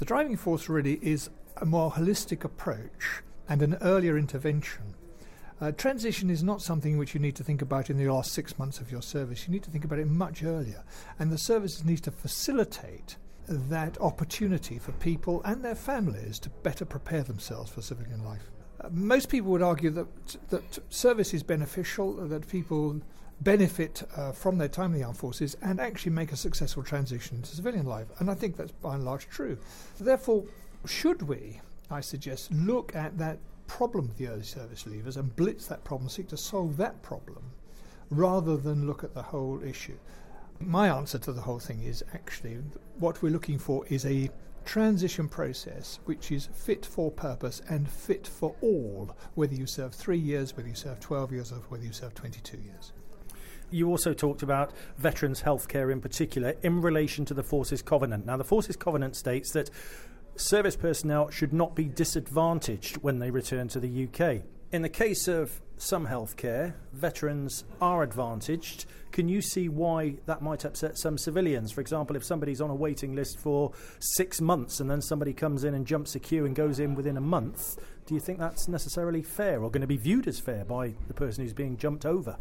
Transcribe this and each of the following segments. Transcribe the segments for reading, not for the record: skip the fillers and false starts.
The driving force really is a more holistic approach and an earlier intervention. Transition is not something which you need to think about in the last 6 months of your service. You need to think about it much earlier. And the services need to facilitate that opportunity for people and their families to better prepare themselves for civilian life. Most people would argue that service is beneficial, that people benefit from their time in the armed forces and actually make a successful transition to civilian life. And I think that's by and large true. Therefore, should we, I suggest, look at that problem of the early service leavers and blitz that problem, seek to solve that problem, rather than look at the whole issue? My answer to the whole thing is actually what we're looking for is a transition process which is fit for purpose and fit for all, whether you serve 3 years, whether you serve 12 years, or whether you serve 22 years. You also talked about veterans' healthcare in particular in relation to the Forces Covenant. Now, the Forces Covenant states that service personnel should not be disadvantaged when they return to the UK. In the case of some healthcare, veterans are advantaged. Can you see why that might upset some civilians? For example, if somebody's on a waiting list for 6 months and then somebody comes in and jumps a queue and goes in within a month, do you think that's necessarily fair or going to be viewed as fair by the person who's being jumped over?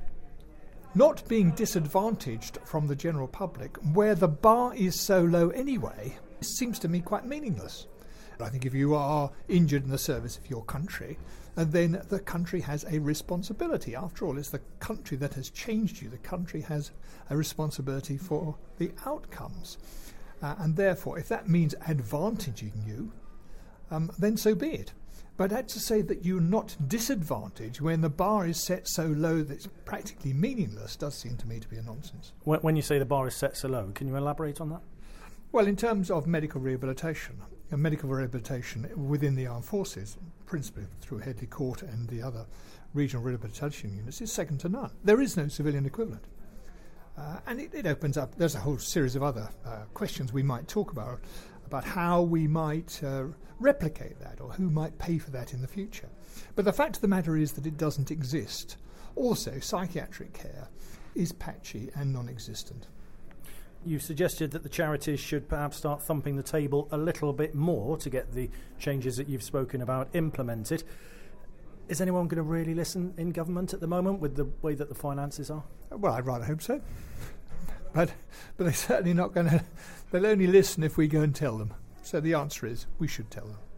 Not being disadvantaged from the general public, where the bar is so low anyway, seems to me quite meaningless. I think if you are injured in the service of your country, then the country has a responsibility. After all, it's the country that has changed you. The country has a responsibility for the outcomes. And therefore, if that means advantaging you, then so be it. But that's to say that you're not disadvantaged when the bar is set so low that it's practically meaningless does seem to me to be a nonsense. When you say the bar is set so low, can you elaborate on that? Well, in terms of medical rehabilitation within the armed forces, principally through Headley Court and the other regional rehabilitation units, is second to none. There is no civilian equivalent. And it opens up, there's a whole series of other questions we might talk about how we might replicate that or who might pay for that in the future. But the fact of the matter is that it doesn't exist. Also, psychiatric care is patchy and non-existent. You suggested that the charities should perhaps start thumping the table a little bit more to get the changes that you've spoken about implemented. Is anyone going to really listen in government at the moment with the way that the finances are? Well, I'd rather hope so. But they're certainly not going to. They'll only listen if we go and tell them. So the answer is we should tell them.